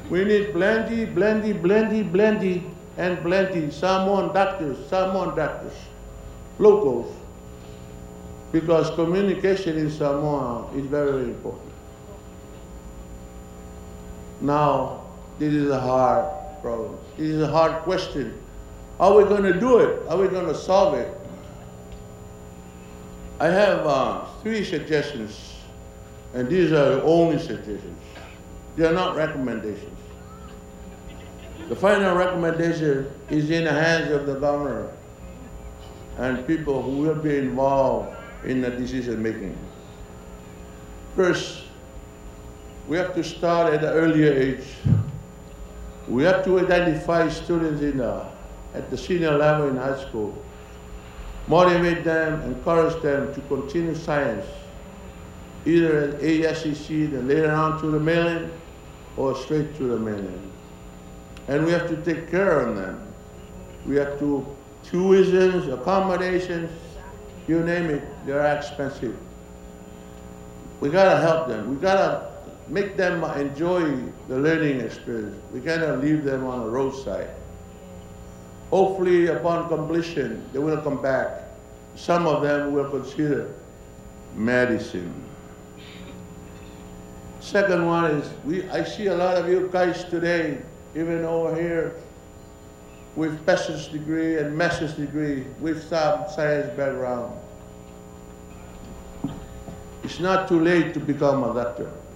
We need plenty, and plenty Samoan doctors, locals, because communication in Samoa is very, very important. Now, this is a hard problem. This is a hard question. How are we going to do it? How are we going to solve it? I have 3 suggestions, and these are the only suggestions. They are not recommendations. The final recommendation is in the hands of the governor and people who will be involved in the decision making. First, we have to start at an earlier age. We have to identify students at the senior level in high school, motivate them, encourage them to continue science, either at ASCC, then later on to the mainland, or straight to the mainland. And we have to take care of them. We have to, tuitions, accommodations, you name it, they're expensive. We gotta help them. We gotta make them enjoy the learning experience. We cannot leave them on the roadside. Hopefully, upon completion, they will come back. Some of them will consider medicine. Second one is, I see a lot of you guys today, even over here, with bachelor's degree and master's degree, with some science background. It's not too late to become a doctor.